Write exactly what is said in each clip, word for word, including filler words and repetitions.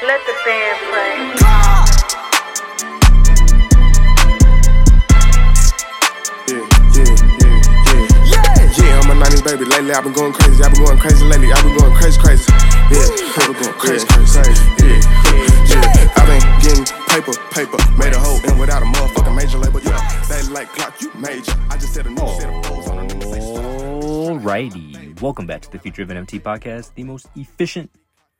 Let the band play. Yeah, yeah, yeah, yeah. Yeah, I'm a nineties baby. Lately, I've been going crazy. I've been going crazy lately. I've been going crazy, crazy. Yeah, I've been going crazy, crazy. Yeah, yeah. I've been getting paper, paper. Made a hole in without a motherfucking major label. Yeah, they like clock, you major. I just said a new set of foes on a new face. Alrighty, welcome back to the Future of N F T podcast, the most efficient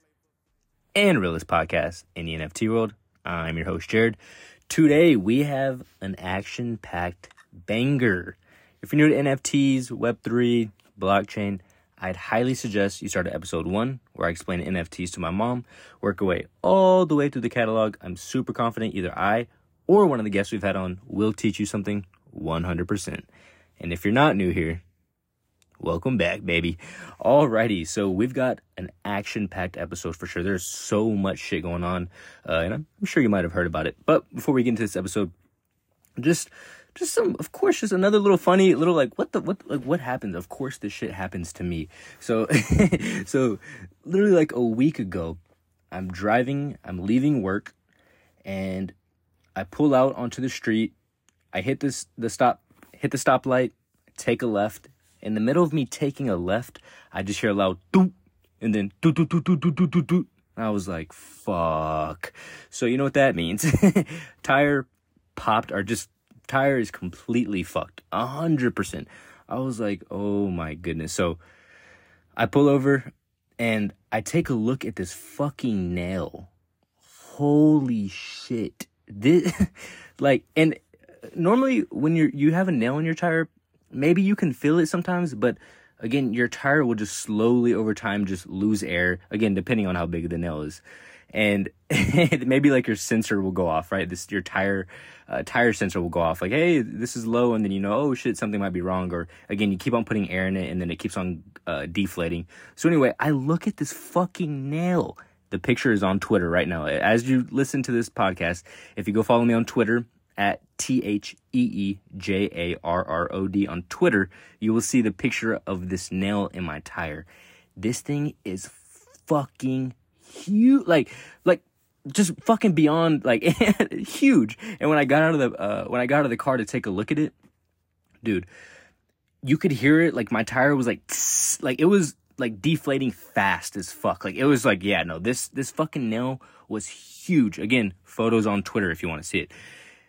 and realist podcast in the N F T world. I'm your host, Jared. Today, we have an action-packed banger. If you're new to N F Ts, Web three, blockchain, I'd highly suggest you start at episode one, where I explain N F Ts to my mom, work away all the way through the catalog. I'm super confident either I or one of the guests we've had on will teach you something one hundred percent. And if you're not new here, welcome back, baby. Alrighty, so we've got an action-packed episode for sure. There's so much shit going on, uh, and I'm, I'm sure you might have heard about it. But before we get into this episode, just, just some, of course, just another little funny, little like, what the, what, like, what happens? Of course, this shit happens to me. So, so literally like a week ago, I'm driving, I'm leaving work, and I pull out onto the street. I hit this, the stop, hit the stoplight, take a left. In the middle of me taking a left, I just hear a loud doop, and then doop, doop, doop, doop, doop, doop, doop, doop. I was like, fuck. So you know what that means. Tire popped, or just, tire is completely fucked. A hundred percent. I was like, oh my goodness. So I pull over, and I take a look at this fucking nail. Holy shit. This, like, and normally when you're, you have a nail in your tire, maybe you can feel it sometimes, but again, your tire will just slowly over time just lose air, again, depending on how big the nail is. And maybe like your sensor will go off, right? This, your tire, uh, tire sensor will go off like, hey, this is low. And then, you know, oh shit, something might be wrong. Or again, you keep on putting air in it and then it keeps on, uh, deflating. So anyway, I look at this fucking nail. The picture is on Twitter right now. As you listen to this podcast, if you go follow me on Twitter, at T H E E J A R R O D on Twitter, you will see the picture of this nail in my tire. This thing is fucking huge, like, like, just fucking beyond, like, huge. And when I got out of the, uh, when I got out of the car to take a look at it, dude, you could hear it, like, my tire was like, tss, like, it was, like, deflating fast as fuck. Like, it was like, yeah, no, this, this fucking nail was huge. Again, photos on Twitter if you want to see it.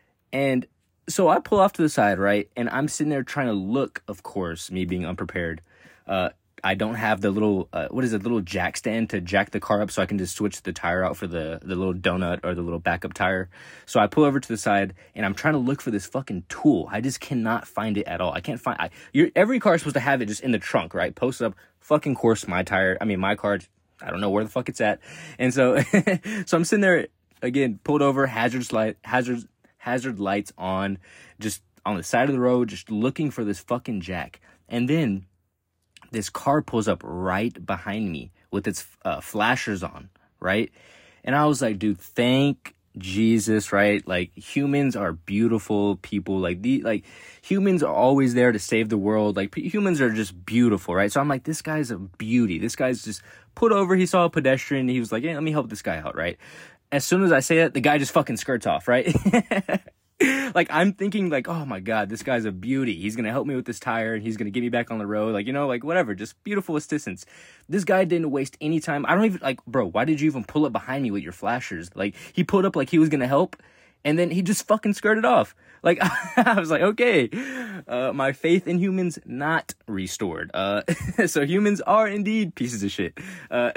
And so I pull off to the side, right? And I'm sitting there trying to look, of course, me being unprepared. Uh, I don't have the little, uh, what is it, little jack stand to jack the car up so I can just switch the tire out for the, the little donut or the little backup tire. So I pull over to the side and I'm trying to look for this fucking tool. I just cannot find it at all. I can't find, I, you're, every car is supposed to have it just in the trunk, right? Posted up, fucking course, my tire, I mean, my car, I don't know where the fuck it's at. And so, so I'm sitting there, again, pulled over, hazards light, hazards, hazard lights on, just on the side of the road, just looking for this fucking jack. And then this car pulls up right behind me with its uh, flashers on, right? And I was like, dude, thank Jesus, right? Like, humans are beautiful people. Like, the like humans are always there to save the world. Like, p- humans are just beautiful, right? So I'm like, this guy's a beauty. This guy's just put over. He saw a pedestrian. He was like, yeah, let me help this guy out, right? As soon as I say that, the guy just fucking skirts off, right? Like, I'm thinking, like, oh my God, this guy's a beauty. He's going to help me with this tire, and he's going to get me back on the road. Like, you know, like, whatever. Just beautiful assistance. This guy didn't waste any time. I don't even, like, bro, why did you even pull up behind me with your flashers? Like, he pulled up like he was going to help, and then he just fucking skirted off. Like, I was like, okay, uh, my faith in humans not restored. Uh, so humans are indeed pieces of shit. Uh,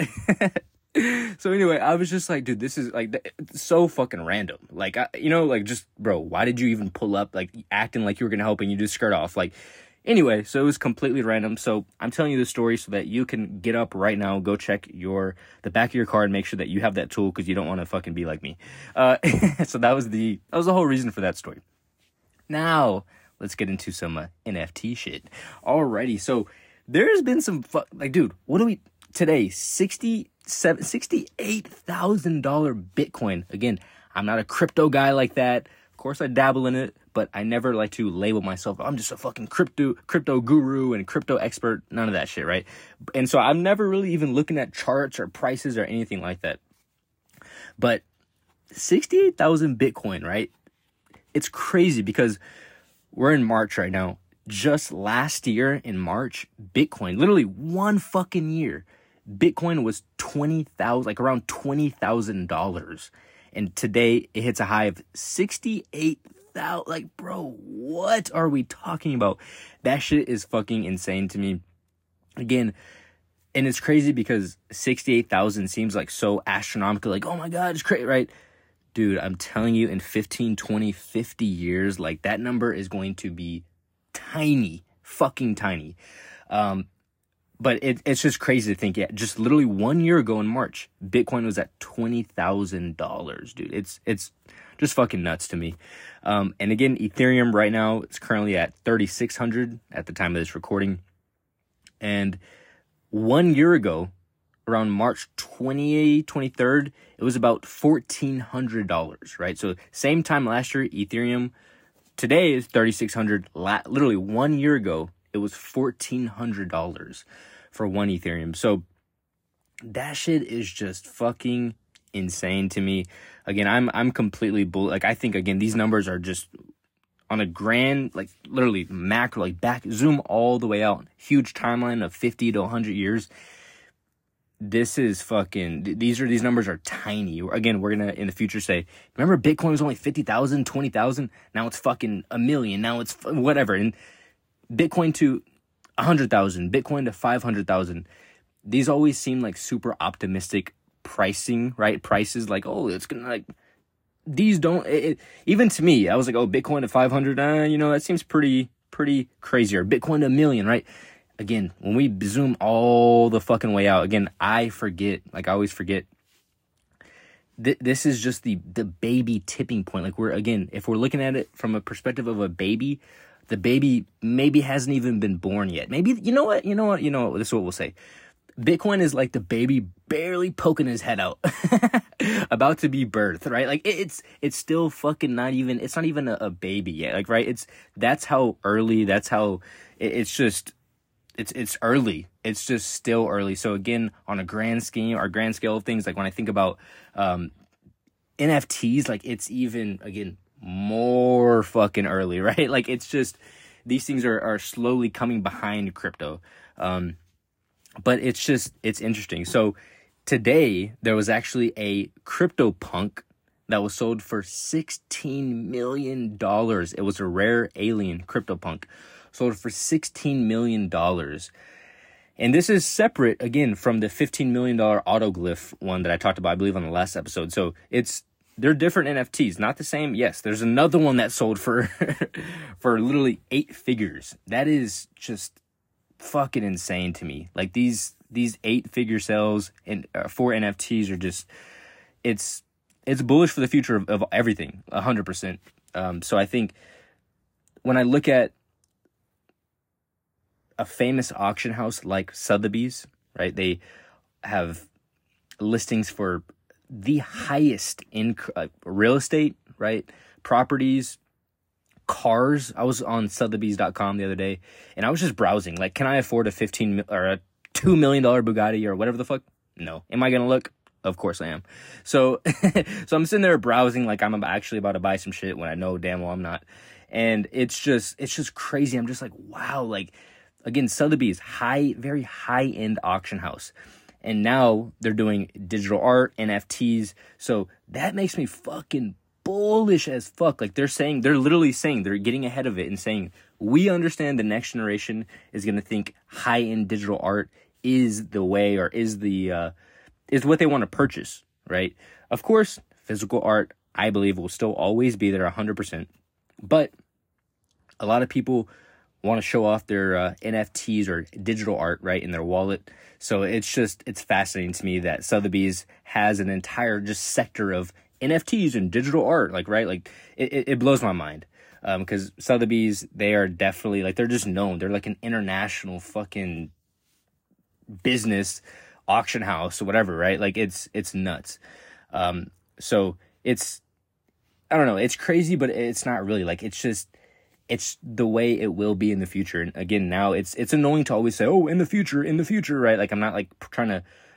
So anyway, I was just like, dude, this is like so fucking random. Like, I, you know, like, just, bro, why did you even pull up, like, acting like you were gonna help and you just skirt off? Like, anyway, so it was completely random. So I'm telling you this story so that you can get up right now, go check your the back of your car and make sure that you have that tool, because you don't want to fucking be like me. Uh, so that was the that was the whole reason for that story. Now let's get into some uh, N F T shit. Alrighty, so there's been some fu- like, dude, what do we today? sixty sixty-eight thousand dollars Bitcoin. Again, I'm not a crypto guy like that. Of course, I dabble in it, but I never like to label myself, I'm just a fucking crypto crypto guru and crypto expert. None of that shit, right? And so I'm never really even looking at charts or prices or anything like that. But sixty-eight thousand Bitcoin, right? It's crazy because we're in March right now. Just last year in March, Bitcoin, literally one fucking year, Bitcoin was twenty thousand, like around twenty thousand dollars. And today it hits a high of sixty-eight thousand. Like, bro, what are we talking about? That shit is fucking insane to me. Again, and it's crazy because sixty-eight thousand seems like so astronomical. Like, oh my God, it's crazy, right? Dude, I'm telling you, in fifteen, twenty, fifty years, like that number is going to be tiny, fucking tiny. Um, but it, it's just crazy to think, yeah, just literally one year ago in March, Bitcoin was at twenty thousand dollars, dude. It's, it's just fucking nuts to me. Um, and again, Ethereum right now, it's currently at thirty-six hundred at the time of this recording. And one year ago, around March twentieth, twenty-third, it was about fourteen hundred dollars, right? So same time last year, Ethereum today is thirty-six hundred. La- literally one year ago, it was fourteen hundred dollars for one Ethereum. So that shit is just fucking insane to me. Again, I'm I'm completely bull. Like, I think, again, these numbers are just on a grand, like literally macro, like back, zoom all the way out, huge timeline of fifty to one hundred years. This is fucking, these are, these numbers are tiny. Again, we're going to, in the future, say, remember Bitcoin was only fifty thousand, twenty thousand? Now it's fucking a million. Now it's whatever. And Bitcoin to one hundred thousand, Bitcoin to five hundred thousand. These always seem like super optimistic pricing, right? Prices like, oh, it's going to like, these don't, it, it, even to me, I was like, oh, Bitcoin to five hundred, uh, you know, that seems pretty, pretty crazy. Or Bitcoin to a million, right? Again, when we zoom all the fucking way out, again, I forget, like I always forget, th- this is just the, the baby tipping point. Like, we're, again, if we're looking at it from a perspective of a baby, the baby maybe hasn't even been born yet. Maybe, you know what, you know what, you know what, this is what we'll say. Bitcoin is like the baby barely poking his head out, about to be birthed, right? Like, it, it's, it's still fucking not even, it's not even a, a baby yet. Like, right? It's, that's how early, that's how, it, it's just, It's it's early. It's just still early. So again, on a grand scheme, or grand scale of things, like when I think about um, N F Ts, like it's even, again, more fucking early, right? Like, it's just, these things are, are slowly coming behind crypto. Um, but it's just, it's interesting. So today, there was actually a CryptoPunk that was sold for sixteen million dollars. It was a rare alien CryptoPunk. Sold for sixteen million dollars. And this is separate, again, from the fifteen million dollars Autoglyph one that I talked about, I believe, on the last episode. So it's, they're different N F Ts, not the same. Yes, there's another one that sold for, for literally eight figures. That is just fucking insane to me. Like, these, these eight figure sales in, uh, for N F Ts are just, it's, it's bullish for the future of, of everything, one hundred percent. Um, so I think when I look at a famous auction house like Sotheby's, right? They have listings for the highest in uh, real estate, right? Properties, cars. I was on Sotheby's dot com the other day, and I was just browsing. Like, can I afford a fifteen or a two million dollar Bugatti or whatever the fuck? No. Am I gonna look? Of course I am. So, so I'm sitting there browsing like I'm actually about to buy some shit when I know damn well I'm not. And it's just, it's just crazy. I'm just like, wow, like. Again, Sotheby's, high, very high-end auction house. And now they're doing digital art, N F Ts. So that makes me fucking bullish as fuck. Like, they're saying, they're literally saying, they're getting ahead of it and saying, we understand the next generation is going to think high-end digital art is the way, or is the, uh, is what they want to purchase, right? Of course, physical art, I believe, will still always be there one hundred percent. But a lot of people want to show off their uh, N F Ts or digital art, right, in their wallet. So it's just, it's fascinating to me that Sotheby's has an entire just sector of N F Ts and digital art, like, right? Like, it, it blows my mind. Um, because Sotheby's, they are definitely, like, they're just known. They're like an international fucking business auction house or whatever, right? Like, it's, it's nuts. Um, so it's, I don't know, it's crazy, but it's not really. Like, it's just, it's the way it will be in the future. And again, now it's it's annoying to always say, oh, in the future, in the future, right? Like, I'm not like trying to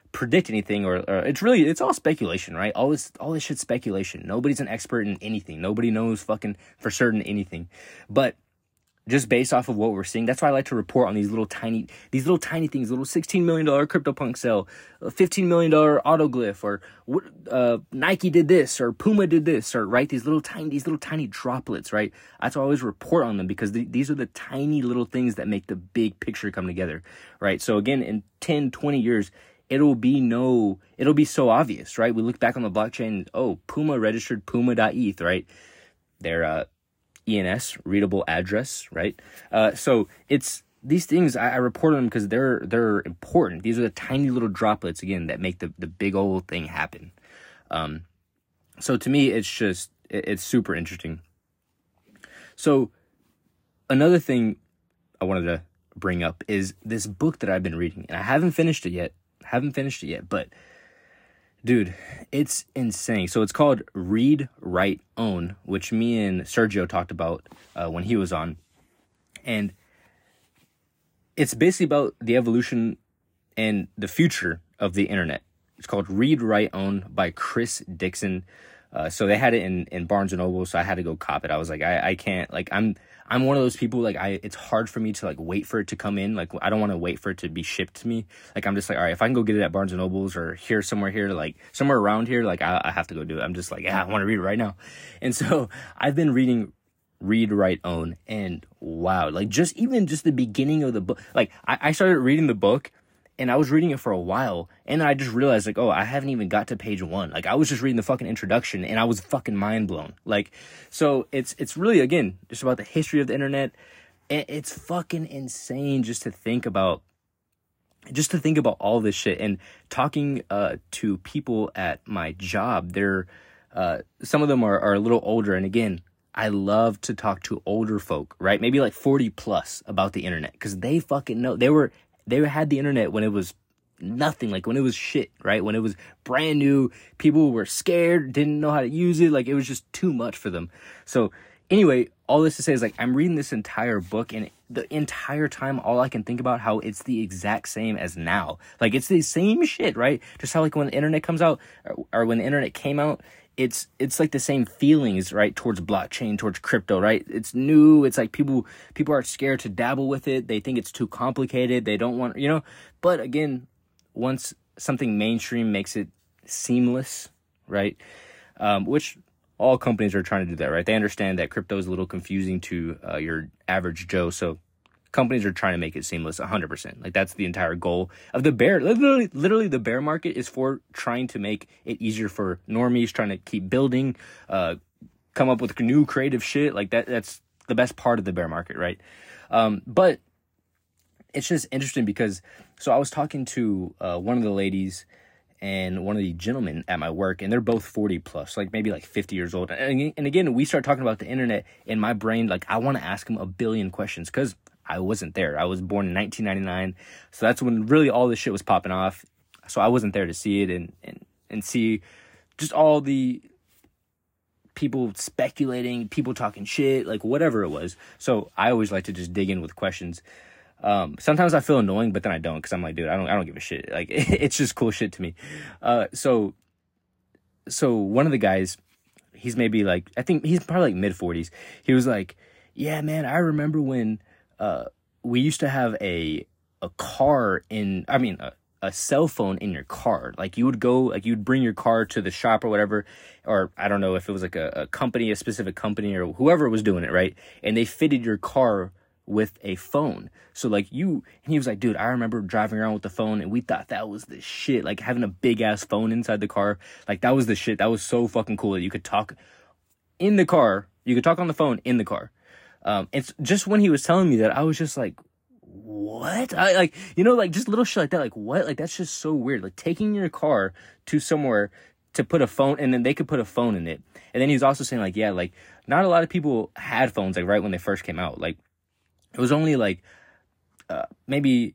predict anything, or, or it's really, it's all speculation, right? All this, all this shit's speculation. Nobody's an expert in anything. Nobody knows fucking for certain anything. But just based off of what we're seeing, that's why I like to report on these little tiny, these little tiny things, little sixteen million dollars CryptoPunk sell, a fifteen million dollars Autoglyph, or uh, Nike did this, or Puma did this, or right, these little tiny, these little tiny droplets, right? That's why I always report on them, because th- these are the tiny little things that make the big picture come together, right? So again, in ten, twenty years, it'll be no, it'll be so obvious, right? We look back on the blockchain, oh, Puma registered Puma dot E T H, right? They're, uh, E N S, readable address, right? Uh, so it's these things, I, I report on them because they're they're important. These are the tiny little droplets, again, that make the, the big old thing happen. Um, so to me, it's just, it, it's super interesting. So another thing I wanted to bring up is this book that I've been reading, and I haven't finished it yet. Haven't finished it yet, but dude, it's insane. So it's called Read, Write, Own, which me and Sergio talked about uh, when he was on. And it's basically about the evolution and the future of the internet. It's called Read, Write, Own by Chris Dixon. Uh, so they had it in, in Barnes and Noble, so I had to go cop it. I was like, I, I can't, like, I'm, I'm one of those people, like, I, it's hard for me to, like, wait for it to come in. Like, I don't want to wait for it to be shipped to me. Like, I'm just like, all right, if I can go get it at Barnes and Nobles or here, somewhere here, like, somewhere around here, like, I, I have to go do it. I'm just like, yeah, I want to read it right now. And so I've been reading Read, Write, Own, and wow, like, just, even just the beginning of the book, like, I, I started reading the book, and I was reading it for a while, and I just realized, like, oh, I haven't even got to page one. Like, I was just reading the fucking introduction, and I was fucking mind blown. Like, so it's it's really, again, just about the history of the internet. And it's fucking insane just to think about, just to think about all this shit. And talking uh, to people at my job, they're, uh, some of them are, are a little older, and again, I love to talk to older folk, right? Maybe like forty plus about the internet, because they fucking know. They were... They had the internet when it was nothing, like when it was shit, right? When it was brand new, people were scared, didn't know how to use it. Like, it was just too much for them. So anyway, all this to say is, like, I'm reading this entire book, and the entire time, all I can think about how it's the exact same as now. Like, it's the same shit, right? Just how, like, when the internet comes out, or, or when the internet came out, it's it's like the same feelings, right, towards blockchain, towards crypto, right? It's new. It's like people people are scared to dabble with it. They think it's too complicated. They don't want, you know. But again, once something mainstream makes it seamless, right, um, which all companies are trying to do that, right? They understand that crypto is a little confusing to uh, your average Joe, so companies are trying to make it seamless one hundred percent. Like, that's the entire goal of the bear. Literally, literally the bear market is for trying to make it easier for normies, trying to keep building, uh, come up with new creative shit. Like, that. That's the best part of the bear market, right? Um, but it's just interesting because, so I was talking to uh, one of the ladies and one of the gentlemen at my work, and they're both forty plus, like maybe like fifty years old. And, and again, we start talking about the internet, in my brain, like, I want to ask them a billion questions, because I wasn't there. I was born in nineteen ninety-nine. So that's when really all this shit was popping off. So I wasn't there to see it and, and, and see just all the people speculating, people talking shit, like whatever it was. So I always like to just dig in with questions. Um, sometimes I feel annoying, but then I don't, because I'm like, dude, I don't, I don't give a shit. Like, it's just cool shit to me. Uh, so, so one of the guys, he's maybe like, I think he's probably like mid forties. He was like, yeah, man, I remember when, Uh, we used to have a a car in, I mean, a, a cell phone in your car. Like, you would go, like, you'd bring your car to the shop or whatever, or I don't know if it was like a, a company, a specific company, or whoever was doing it, right? And they fitted your car with a phone. So, like, you, and he was like, dude, I remember driving around with the phone, and we thought that was the shit. Like, having a big ass phone inside the car, like, that was the shit. That was so fucking cool that you could talk in the car. You could talk on the phone in the car. Um, it's just when he was telling me that, I was just like, what? I like, you know, like, just little shit like that. Like, what? Like, that's just so weird. Like, taking your car to somewhere to put a phone, and then they could put a phone in it. And then he was also saying, like, yeah, like, not a lot of people had phones, like, right when they first came out. Like, it was only like, uh, maybe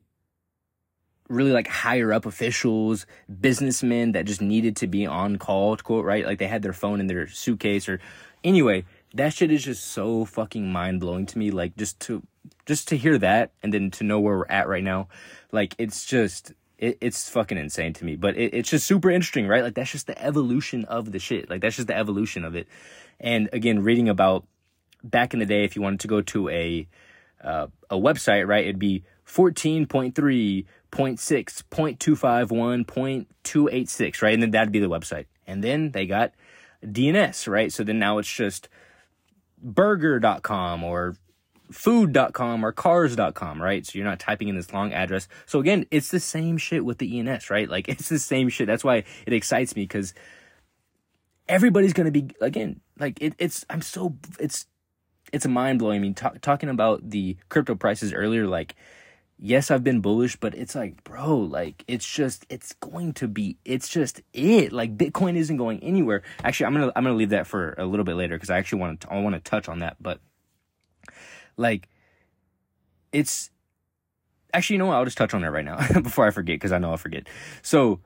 really like higher up officials, businessmen that just needed to be on call, quote, right? Like, they had their phone in their suitcase, or anyway. That shit is just so fucking mind-blowing to me. Like, just to just to hear that, and then to know where we're at right now. Like, it's just, it, it's fucking insane to me. But it, it's just super interesting, right? Like, that's just the evolution of the shit. Like, that's just the evolution of it. And again, reading about back in the day, if you wanted to go to a uh, a website, right, it'd be fourteen point three point six point two five one point two eight six, right? And then that'd be the website. And then they got D N S, right? So then now it's just burger dot com or food dot com or cars dot com, right? So you're not typing in this long address. So again, it's the same shit with the E N S, right? Like, it's the same shit. That's why it excites me, because everybody's going to be, again, like, it, it's, I'm so, it's, it's mind-blowing. I mean, talk, talking about the crypto prices earlier, like, yes, I've been bullish, but it's like, bro, like, it's just, it's going to be, it's just it. Like, Bitcoin isn't going anywhere. Actually, I'm going to, I'm going to leave that for a little bit later, because I actually want to, I want to touch on that. But, like, it's, actually, you know what? I'll just touch on that right now before I forget, because I know I'll forget. So,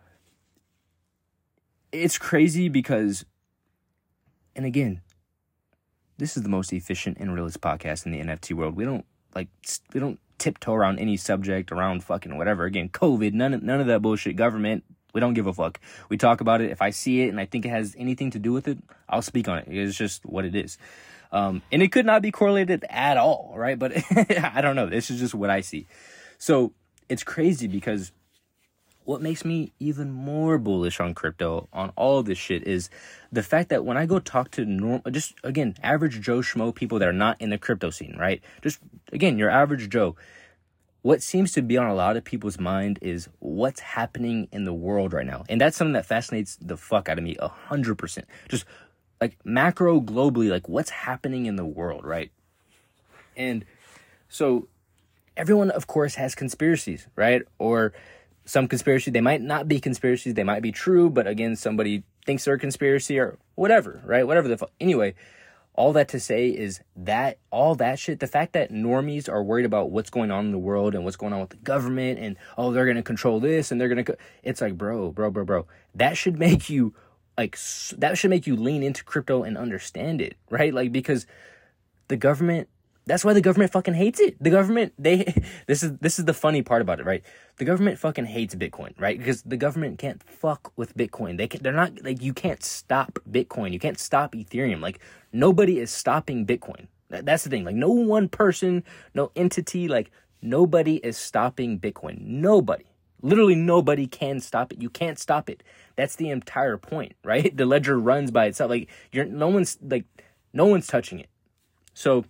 it's crazy because, and again, this is the most efficient and realist podcast in the N F T world. We don't, like, we don't tiptoe around any subject, around fucking whatever. Again, COVID, none of, none of that bullshit. Government, we don't give a fuck. We talk about it. If I see it and I think it has anything to do with it, I'll speak on it. It's just what it is. Um, and it could not be correlated at all, right? But I don't know. This is just what I see. So it's crazy, because what makes me even more bullish on crypto, on all this shit, is the fact that when I go talk to normal, just, again, average Joe Schmo, people that are not in the crypto scene, right? Just, again, your average Joe. What seems to be on a lot of people's mind is what's happening in the world right now. And that's something that fascinates the fuck out of me, a hundred percent. Just, like, macro, globally, like, what's happening in the world, right? And so everyone, of course, has conspiracies, right? Or some conspiracy, they might not be conspiracies, they might be true, but again, somebody thinks they're a conspiracy or whatever, right? Whatever the fuck. Anyway, all that to say is that all that shit, the fact that normies are worried about what's going on in the world and what's going on with the government and, oh, they're going to control this and they're going to, co-. It's like, bro, bro, bro, bro, that should make you, like, that should make you lean into crypto and understand it, right? Like, because the government, that's why the government fucking hates it. The government, they, this is, this is the funny part about it, right? The government fucking hates Bitcoin, right? Because the government can't fuck with Bitcoin. They can, they're not, like, you can't stop Bitcoin. You can't stop Ethereum. Like, nobody is stopping Bitcoin. That, that's the thing. Like, no one person, no entity, like, nobody is stopping Bitcoin. Nobody. Literally nobody can stop it. You can't stop it. That's the entire point, right? The ledger runs by itself. Like, you're, no one's, like, no one's touching it. So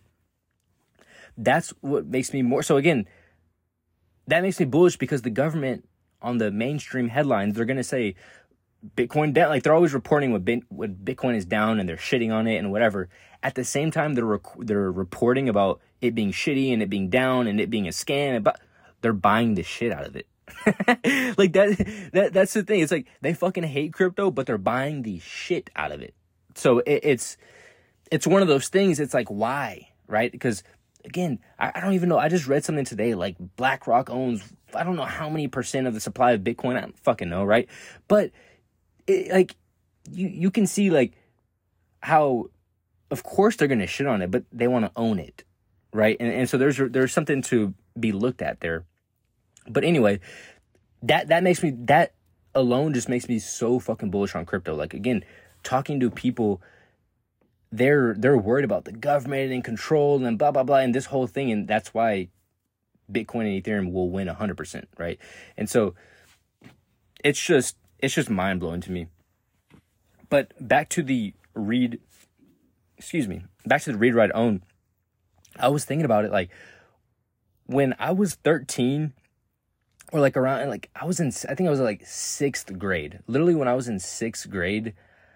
that's what makes me more, so again, that makes me bullish, because the government on the mainstream headlines, they're going to say Bitcoin down, like, they're always reporting what, Bit, what Bitcoin is down and they're shitting on it and whatever. At the same time, they're rec- they're reporting about it being shitty and it being down and it being a scam, but they're buying the shit out of it. Like, that, that, that's the thing. It's like, they fucking hate crypto, but they're buying the shit out of it. So it, it's, it's one of those things. It's like, why? Right? Because, again, I, I don't even know. I just read something today, like, BlackRock owns, I don't know how many percent of the supply of Bitcoin. I don't fucking know, right? But, it, like, you, you can see, like, how, of course they're going to shit on it, but they want to own it, right? And and so there's there's something to be looked at there. But anyway, that that makes me, that alone just makes me so fucking bullish on crypto. Like, again, talking to people, they're they're worried about the government and control and blah, blah, blah, and this whole thing. And that's why Bitcoin and Ethereum will win one hundred percent, right? And so it's just, it's just mind-blowing to me. But back to the read, excuse me, back to the read, write, own. I was thinking about it, like, when I was thirteen, or like around, like, I was in, I think I was like sixth grade. Literally, when I was in sixth grade,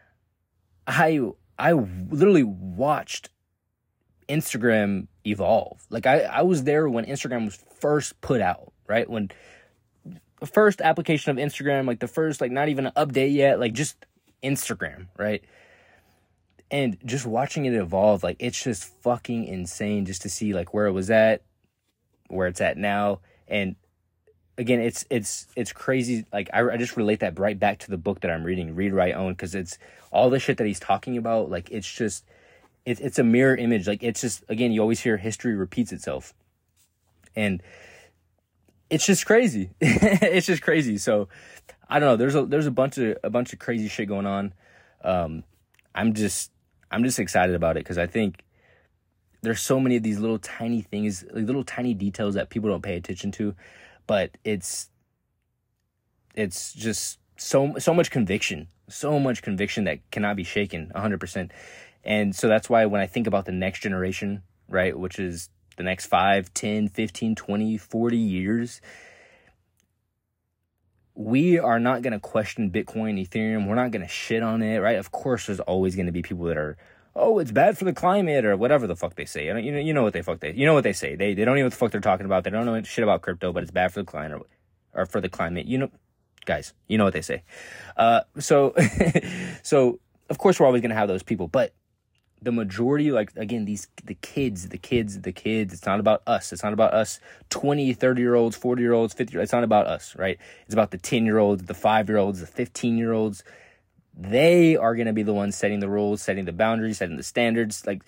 I, I literally watched Instagram evolve. Like, I, I was there when Instagram was first put out, right? When the first application of Instagram, like the first, like, not even an update yet, like, just Instagram, right? And just watching it evolve, like, it's just fucking insane just to see, like, where it was at, where it's at now. And again, it's it's it's crazy. Like, I, I just relate that right back to the book that I'm reading, Read, Write, Own, because it's all the shit that he's talking about. Like, it's just, it, it's a mirror image. Like, it's just, again, you always hear history repeats itself. And it's just crazy. It's just crazy. So I don't know. There's a there's a bunch of a bunch of crazy shit going on. Um, I'm just I'm just excited about it because I think there's so many of these little tiny things, like little tiny details that people don't pay attention to, but it's it's just so so much conviction, so much conviction that cannot be shaken one hundred percent. And so that's why when I think about the next generation, right, which is the next five, ten, fifteen, twenty, forty years, we are not going to question Bitcoin, Ethereum. We're not going to shit on it, right? Of course, there's always going to be people that are, oh, it's bad for the climate or whatever the fuck they say. You know, you know, you know what they fuck they, you know what they say. They they don't know what the fuck they're talking about. They don't know shit about crypto, but it's bad for the climate or, or for the climate. You know, guys, you know what they say. Uh, so, so of course we're always going to have those people, but the majority, like, again, these, the kids, the kids, the kids, it's not about us. It's not about us twenty, thirty-year-olds, forty-year-olds, fifty-year-olds. It's not about us, right? It's about the ten-year-olds, the five-year-olds, the fifteen-year-olds. They are going to be the ones setting the rules, setting the boundaries, setting the standards. Like,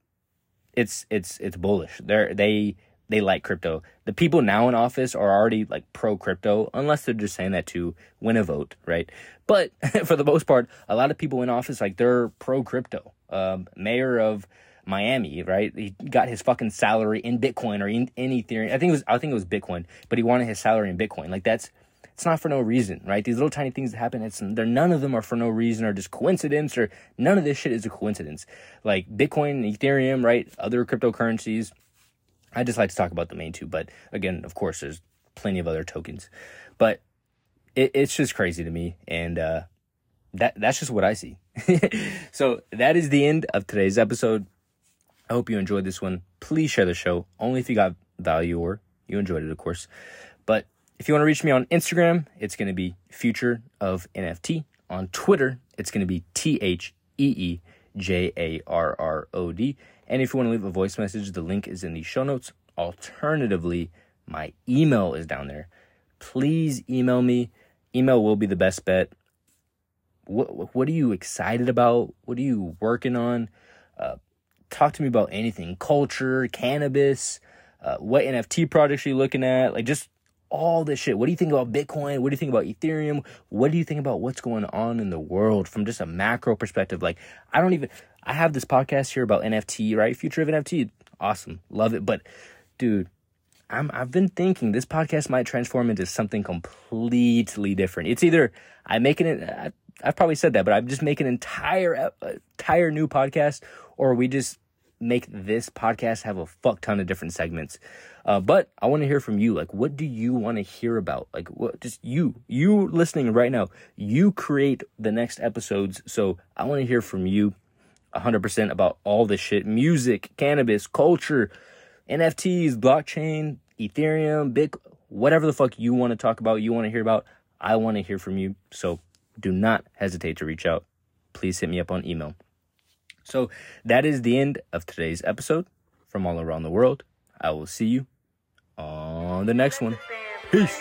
it's it's it's bullish. They're, they they like crypto. The people now in office are already, like, pro-crypto, unless they're just saying that to win a vote, right? But for the most part, a lot of people in office, like, they're pro-crypto. Um, mayor of Miami, right? He got his fucking salary in Bitcoin or in, in Ethereum. I think it was, I think it was Bitcoin, but he wanted his salary in Bitcoin. Like, that's, it's not for no reason, right? These little tiny things that happen, it's, they're, none of them are for no reason or just coincidence, or none of this shit is a coincidence. Like Bitcoin, Ethereum, right? Other cryptocurrencies. I just like to talk about the main two, but again, of course, there's plenty of other tokens, but it, it's just crazy to me. And, uh, that, that's just what I see. So that is the end of today's episode. I hope you enjoyed this one. Please share the show, only if you got value or you enjoyed it, of course. But if you want to reach me on Instagram, it's going to be Future of N F T. On Twitter, it's going to be T H E E J A R R O D. And if you want to leave a voice message, the link is in the show notes. Alternatively, my email is down there. Please email me. Email will be the best bet. What what are you excited about? What are you working on? Uh, talk to me about anything. Culture, cannabis, uh, what N F T projects are you looking at? Like, just all this shit. What do you think about Bitcoin? What do you think about Ethereum? What do you think about what's going on in the world from just a macro perspective? Like, I don't even, I have this podcast here about N F T, right? Future of N F T. Awesome. Love it. But, dude, I'm, I've been thinking this podcast might transform into something completely different. It's either I'm making it, I, I've probably said that, but I'm just making an entire, entire new podcast, or we just make this podcast have a fuck ton of different segments. Uh, but I want to hear from you. Like, what do you want to hear about? Like, what, just you, you listening right now, you create the next episodes. So I want to hear from you one hundred percent about all this shit: music, cannabis, culture, N F Ts, blockchain, Ethereum, Bit, whatever the fuck you want to talk about, you want to hear about. I want to hear from you. So do not hesitate to reach out. Please hit me up on email. So that is the end of today's episode from all around the world. I will see you on the next one. Peace.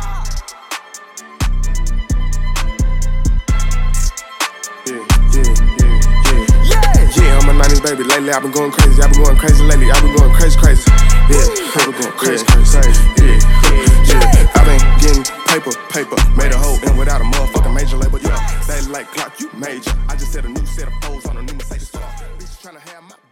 Yeah, I'm a nineties baby. Lately, I've been going crazy. I've been going crazy lately. I've been going crazy, crazy. Yeah, I've been going crazy, crazy. Yeah, yeah. I've been getting paper, paper. Made a hole in without a motherfucking major label. Yeah, they like clock, you major. I just said a new set of foes on a new Mercedes. Bitch trying to have my